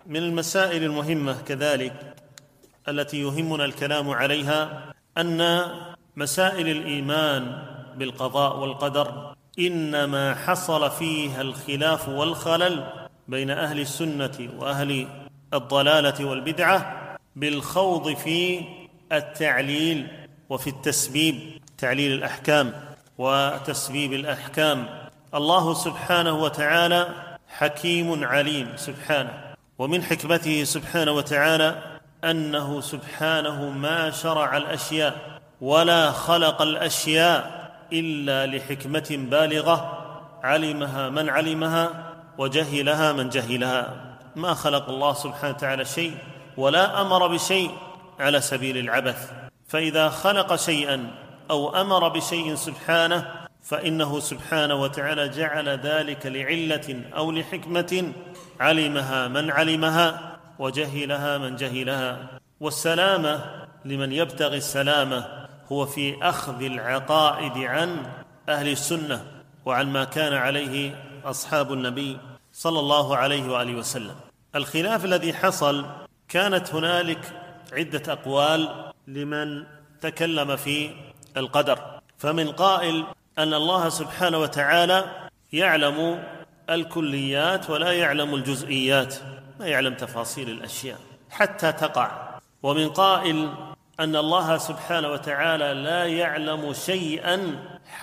من المسائل المهمة كذلك التي يهمنا الكلام عليها أن مسائل الإيمان بالقضاء والقدر إنما حصل فيها الخلاف والخلل بين أهل السنة وأهل الضلالة والبدعة بالخوض في التعليل وفي التسبيب، تعليل الأحكام وتسبيب الأحكام. الله سبحانه وتعالى حكيم عليم سبحانه، ومن حكمته سبحانه وتعالى أنه سبحانه ما شرع الأشياء ولا خلق الأشياء إلا لحكمة بالغة علمها من علمها وجهلها من جهلها. ما خلق الله سبحانه وتعالى شيء ولا أمر بشيء على سبيل العبث، فإذا خلق شيئا أو أمر بشيء سبحانه فإنه سبحانه وتعالى جعل ذلك لعلة أو لحكمة علمها من علمها وجهلها من جهلها. والسلامة لمن يبتغي السلامة هو في أخذ العقائد عن أهل السنة وعن ما كان عليه أصحاب النبي صلى الله عليه وآله وسلم. الخلاف الذي حصل كانت هنالك عدة أقوال لمن تكلم في القدر، فمن قائل أن الله سبحانه وتعالى يعلم الكليات ولا يعلم الجزئيات، ما يعلم تفاصيل الأشياء حتى تقع، ومن قائل أن الله سبحانه وتعالى لا يعلم شيئا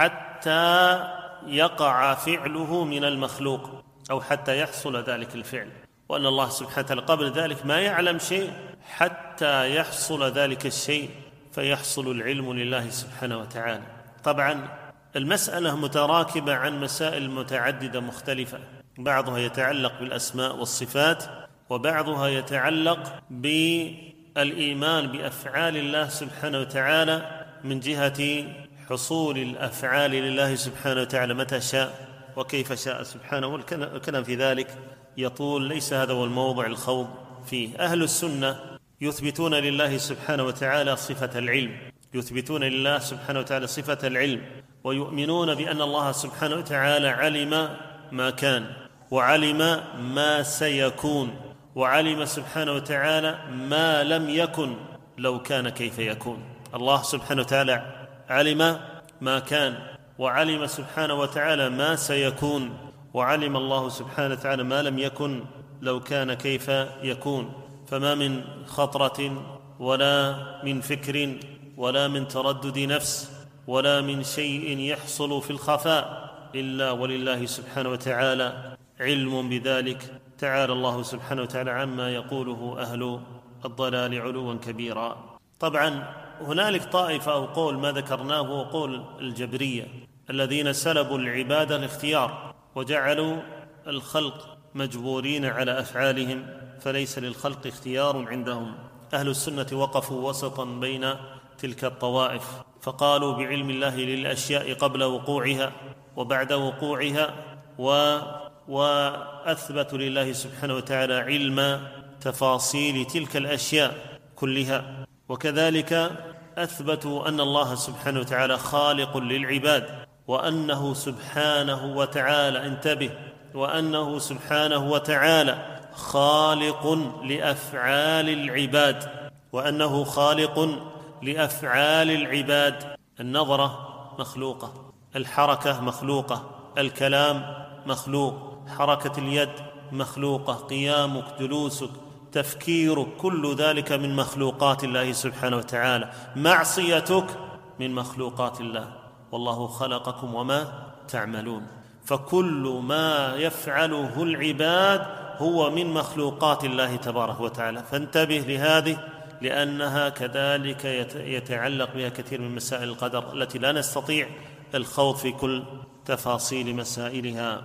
حتى يقع فعله من المخلوق أو حتى يحصل ذلك الفعل، وأن الله سبحانه وتعالى قبل ذلك ما يعلم شيء حتى يحصل ذلك الشيء فيحصل العلم لله سبحانه وتعالى. طبعا المسألة متراكبة عن مسائل متعددة مختلفة، بعضها يتعلق بالأسماء والصفات وبعضها يتعلق بالإيمان بأفعال الله سبحانه وتعالى من جهة حصول الأفعال لله سبحانه وتعالى متى شاء وكيف شاء سبحانه، والكلام في ذلك يطول، ليس هذا هو الموضع الخوض فيه. أهل السنة يثبتون لله سبحانه وتعالى صفة العلم، يثبتون لله سبحانه وتعالى صفة العلم، ويؤمنون بأن الله سبحانه وتعالى علم ما كان وعلم ما سيكون وعلم سبحانه وتعالى ما لم يكن لو كان كيف يكون. الله سبحانه وتعالى علم ما كان وعلم سبحانه وتعالى ما سيكون، وعلم الله سبحانه وتعالى ما لم يكن لو كان كيف يكون. فما من خطرة ولا من فكر ولا من تردد نفس ولا من شيء يحصل في الخفاء إلا ولله سبحانه وتعالى علم بذلك. تعالى الله سبحانه وتعالى عما يقوله أهل الضلال علوا كبيرا. طبعا هنالك طائفة أو قول ما ذكرناه هو قول الجبرية الذين سلبوا العبادة الاختيار وجعلوا الخلق مجبورين على أفعالهم، فليس للخلق اختيار عندهم. أهل السنة وقفوا وسطا بين تلك الطوائف، فقالوا بعلم الله للأشياء قبل وقوعها وبعد وقوعها، وأثبتوا لله سبحانه وتعالى علم تفاصيل تلك الأشياء كلها، وكذلك أثبتوا أن الله سبحانه وتعالى خالق للعباد، وأنه سبحانه وتعالى انتبه وأنه سبحانه وتعالى خالق لأفعال العباد، وأنه خالق لأفعال العباد. النظرة مخلوقة، الحركة مخلوقة، الكلام مخلوق، حركة اليد مخلوقة، قيامك، جلوسك، تفكيرك، كل ذلك من مخلوقات الله سبحانه وتعالى. معصيتك من مخلوقات الله، والله خلقكم وما تعملون. فكل ما يفعله العباد هو من مخلوقات الله تبارك وتعالى، فانتبه لهذه لأنها كذلك يتعلق بها كثير من مسائل القدر التي لا نستطيع الخوض في كل تفاصيل مسائلها.